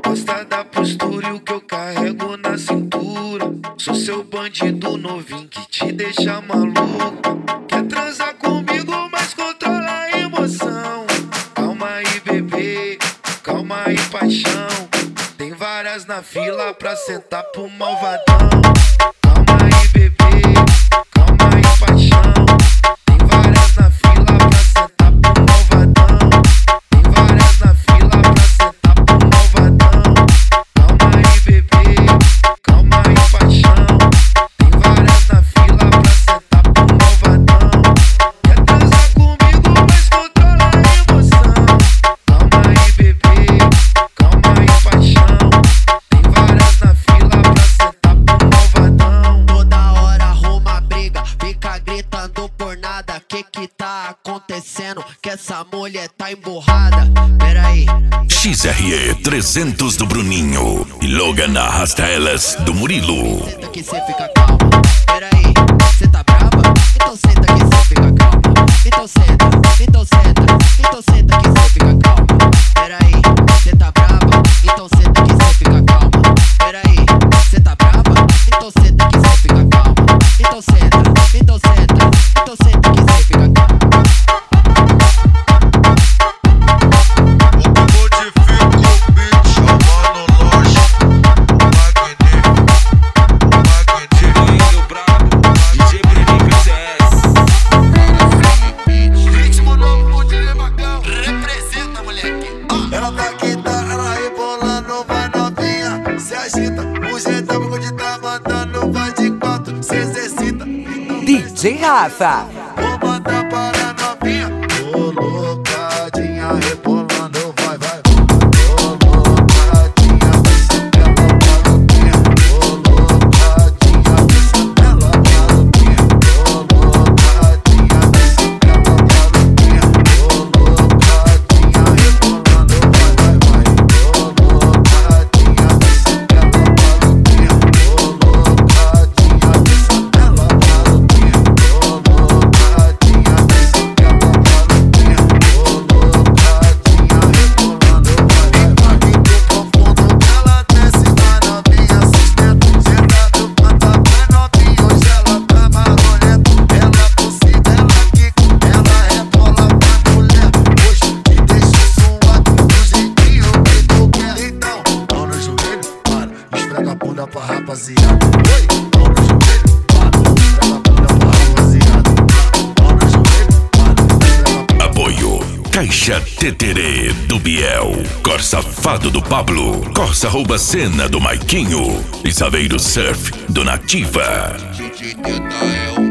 Gosta da postura e o que eu carrego na cintura. Sou seu bandido novinho que te deixa maluco. Quer transar comigo, mas controla a emoção. Calma aí, bebê, calma aí, paixão. Tem várias na fila pra sentar pro malvadão. Calma aí, bebê, calma aí, paixão. Tem várias na fila pra sentar pro malvadão. Tem várias na fila pra sentar pro malvadão. Calma aí, bebê, calma aí, paixão. Tem várias na fila pra sentar pro malvadão. Quer transar comigo, mas controla a emoção. Calma aí, bebê, calma aí, paixão. Tem várias na fila pra sentar pro malvadão. Toda hora arruma briga, fica gritando por nada. Que tá acontecendo? Que essa mulher tá emburrada. Peraí. XRE 300 do Bruninho e Logan arrasta elas do Murilo. Senta que cê fica calma. Peraí, cê tá brava? Então senta que cê fica calma. Então senta, então senta, então senta que cê fica calma. Peraí, cê tá brava? Então senta que cê fica calma. Peraí, cê tá brava? Então senta que cê fica calma. Então senta, então senta, então senta que cê fica calma. Ela tá quita, ela rebolando, vai novinha, se agita. O jeitão de tá mandando, vai de quatro, se exercita. DJ Rafa. Vou botar para novinha, tô loucadinha, rebolando, vai, vai. Tô loucadinha, desce pela maluquinha. Tô loucadinha, desce pela maluquinha. Tô loucadinha, desce pela maluquinha. Tô loucadinha, rebolando, vai, vai, vai. Tô loucadinha, desce pela maluquinha. Tô loucadinha, desce pela maluquinha. Tô loucadinha, desce pela maluquinha. Tô loucadinha, rebolando, vai, vai, vai. Do profundo ela desce, vai novinha, sustenta. Sentado, canta, vai novinha, hoje ela tá marolenta. Ela por cima, ela quica, ela rebola pra mulher. Hoje te deixa suado, do jeitinho que tu quer. Então, mão no joelho, para, esfrega a bunda pra rapaziada. Oi, mão no joelho, para, esfrega a bunda pra rapaziada. Mão no joelho, para, esfrega a bunda. Apoio Caixa Teterê do Biel, Corsa Fado do Pablo, Corsa Rouba Cena do Maiquinho e Saveiro Surf do Nativa. DJ Teta é o